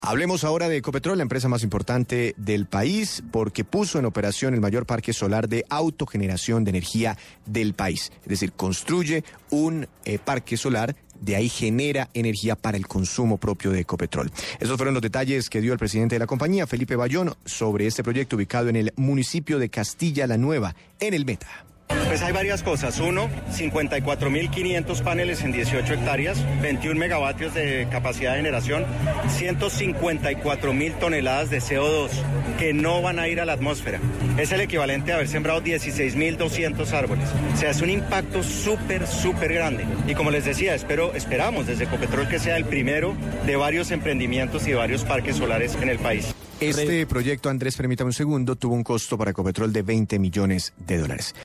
Hablemos ahora de Ecopetrol, la empresa más importante del país, porque puso en operación el mayor parque solar de autogeneración de energía del país. Es decir, construye un parque solar, de ahí genera energía para el consumo propio de Ecopetrol. Esos fueron los detalles que dio el presidente de la compañía, Felipe Bayón, sobre este proyecto ubicado en el municipio de Castilla la Nueva, en el Meta. Pues hay varias cosas. Uno, 54.500 paneles en 18 hectáreas, 21 megavatios de capacidad de generación, 154.000 toneladas de CO2 que no van a ir a la atmósfera. Es el equivalente a haber sembrado 16.200 árboles. O sea, es un impacto súper grande. Y como les decía, esperamos desde Ecopetrol que sea el primero de varios emprendimientos y de varios parques solares en el país. Este proyecto, Andrés, permítame un segundo, tuvo un costo para Ecopetrol de $20 millones.